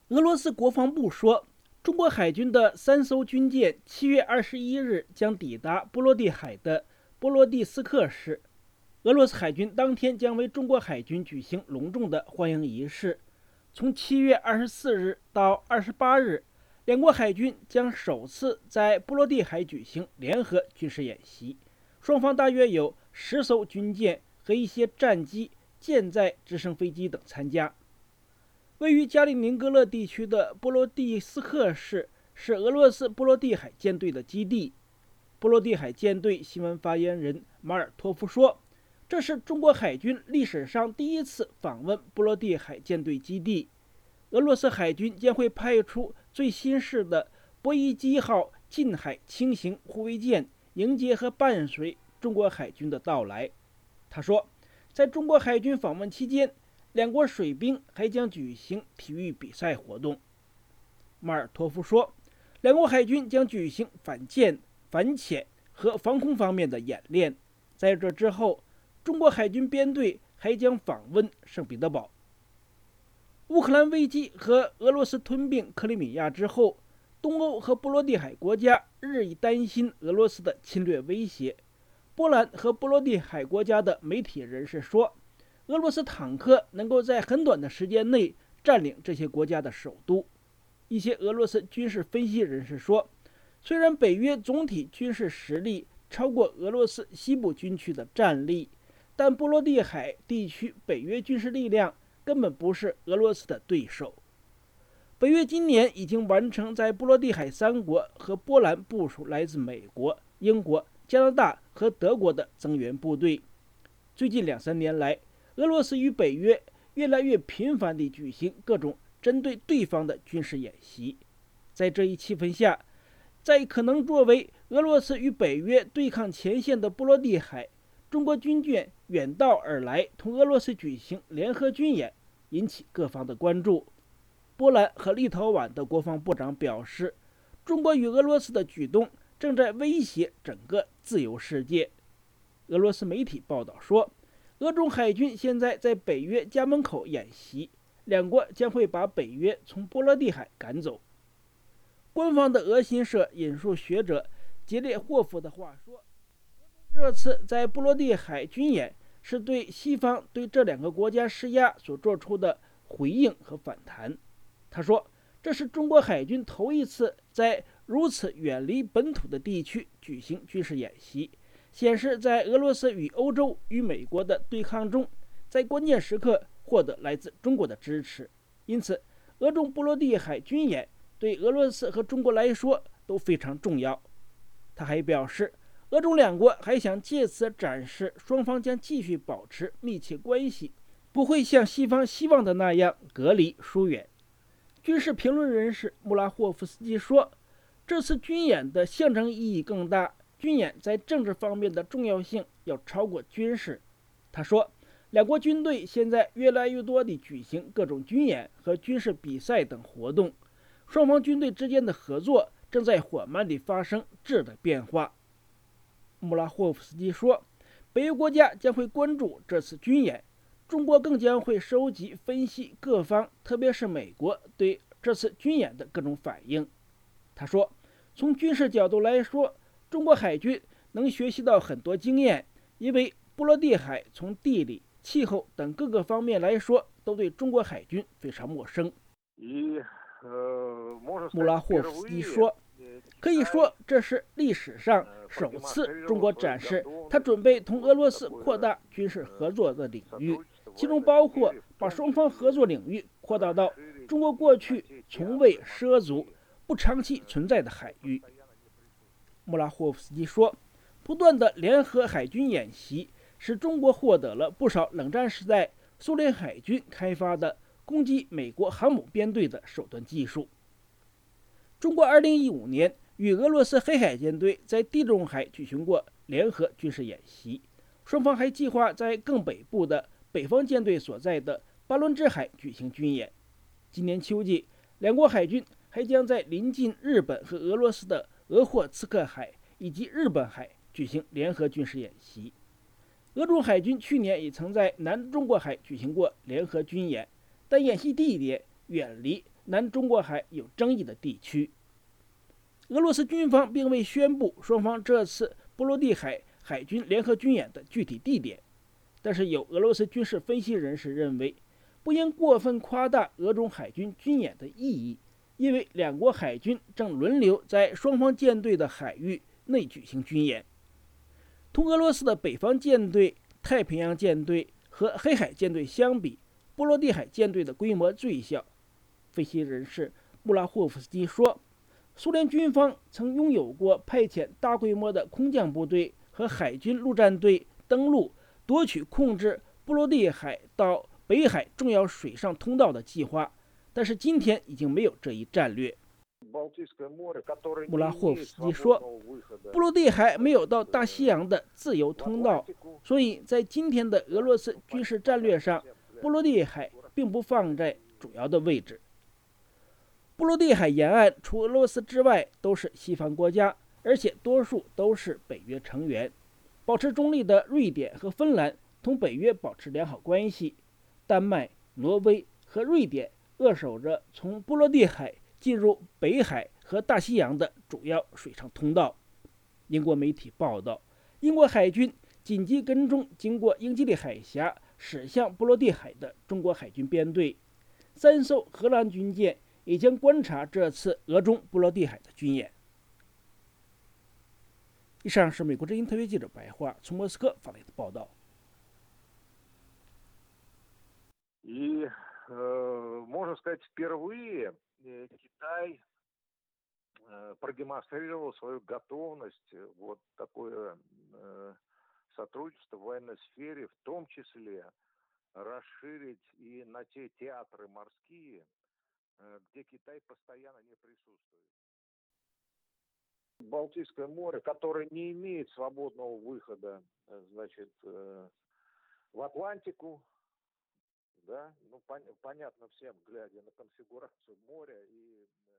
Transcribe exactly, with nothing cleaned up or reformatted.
俄罗斯国防部说，中国海军的三艘军舰七月二十一日将抵达波罗的海的波罗的斯克市。俄罗斯海军当天将为中国海军举行隆重的欢迎仪式。从七月二十四日到二十八日，两国海军将首次在波罗的海举行联合军事演习，双方大约有十艘军舰和一些战机、舰载直升飞机等参加。位于加里宁格勒地区的波罗的斯克市是俄罗斯波罗的海舰队的基地。波罗的海舰队新闻发言人马尔托夫说，这是中国海军历史上第一次访问波罗的海舰队基地。俄罗斯海军将会派出最新式的波伊基号近海轻型护卫舰，迎接和伴随中国海军的到来。他说，在中国海军访问期间，两国水兵还将举行体育比赛活动。马尔托夫说，两国海军将举行反舰、反潜和防空方面的演练。在这之后，中国海军编队还将访问圣彼得堡。乌克兰危机和俄罗斯吞并克里米亚之后，东欧和波罗的海国家日益担心俄罗斯的侵略威胁。波兰和波罗的海国家的媒体人士说，俄罗斯坦克能够在很短的时间内占领这些国家的首都。一些俄罗斯军事分析人士说，虽然北约总体军事实力超过俄罗斯西部军区的战力，但波罗的海地区北约军事力量根本不是俄罗斯的对手。北约今年已经完成在波罗的海三国和波兰部署来自美国、英国、加拿大和德国的增援部队。最近两三年来，俄罗斯与北约越来越频繁地举行各种针对对方的军事演习。在这一气氛下，在可能作为俄罗斯与北约对抗前线的波罗的海，中国军舰远道而来同俄罗斯举行联合军演，引起各方的关注。波兰和立陶宛的国防部长表示，中国与俄罗斯的举动正在威胁整个自由世界。俄罗斯媒体报道说，俄中海军现在在北约家门口演习，两国将会把北约从波罗的海赶走。官方的俄新社引述学者杰列霍夫的话说，这次在波罗的海军演是对西方对这两个国家施压所做出的回应和反弹。他说，这是中国海军头一次在如此远离本土的地区举行军事演习，显示在俄罗斯与欧洲与美国的对抗中，在关键时刻获得来自中国的支持。因此，俄中波罗的海军演对俄罗斯和中国来说都非常重要。他还表示，俄中两国还想借此展示双方将继续保持密切关系，不会像西方希望的那样隔离疏远。军事评论人士穆拉霍夫斯基说，这次军演的象征意义更大，军演在政治方面的重要性要超过军事。他说，两国军队现在越来越多地举行各种军演和军事比赛等活动，双方军队之间的合作正在缓慢地发生质的变化。穆拉霍夫斯基说，北约国家将会关注这次军演，中国更将会收集分析各方，特别是美国对这次军演的各种反应。他说，从军事角度来说，中国海军能学习到很多经验，因为波罗的海从地理、气候等各个方面来说都对中国海军非常陌生。穆拉霍夫斯基说，可以说这是历史上首次中国展示他准备同俄罗斯扩大军事合作的领域，其中包括把双方合作领域扩大到中国过去从未涉足、不长期存在的海域。穆拉霍夫斯基说，不断的联合海军演习使中国获得了不少冷战时代苏联海军开发的攻击美国航母编队的手段技术。中国二零一五年与俄罗斯黑海舰队在地中海举行过联合军事演习，双方还计划在更北部的北方舰队所在的巴伦支海举行军演。今年秋季，两国海军还将在临近日本和俄罗斯的俄霍次克海以及日本海举行联合军事演习。俄中海军去年也曾在南中国海举行过联合军演，但演习地点远离南中国海有争议的地区。俄罗斯军方并未宣布双方这次波罗的海海军联合军演的具体地点，但是有俄罗斯军事分析人士认为，不应过分夸大俄中海军军演的意义，因为两国海军正轮流在双方舰队的海域内举行军演。同俄罗斯的北方舰队、太平洋舰队和黑海舰队相比，波罗的海舰队的规模最小。分析人士穆拉霍夫斯基说，苏联军方曾拥有过派遣大规模的空降部队和海军陆战队登陆，夺取控制波罗的海到北海重要水上通道的计划，但是今天已经没有这一战略。穆拉霍夫斯基说，波罗的海没有到大西洋的自由通道，所以在今天的俄罗斯军事战略上，波罗的海并不放在主要的位置。波罗的海沿岸除俄罗斯之外都是西方国家，而且多数都是北约成员。保持中立的瑞典和芬兰同北约保持良好关系，丹麦、挪威和瑞典扼守着从波罗的海进入北海和大西洋的主要水上通道。英国媒体报道，英国海军紧急跟踪经过英吉利海峡驶向波罗的海的中国海军编队，三艘荷兰军舰也将观察这次俄中波罗的海的军演。以上是美国之音特约记者白话从莫斯科发来的报道。 И, э, можно сказать, впервые Китай продемонстрировал свою готовность вот такое э, сотрудничество в военной сфере, в том числе расширить и на те театры морские, где Китай постоянно не присутствует. Балтийское море, которое не имеет свободного выхода, значит, в Атлантику, да, ну пон- понятно всем, глядя на конфигурацию моря и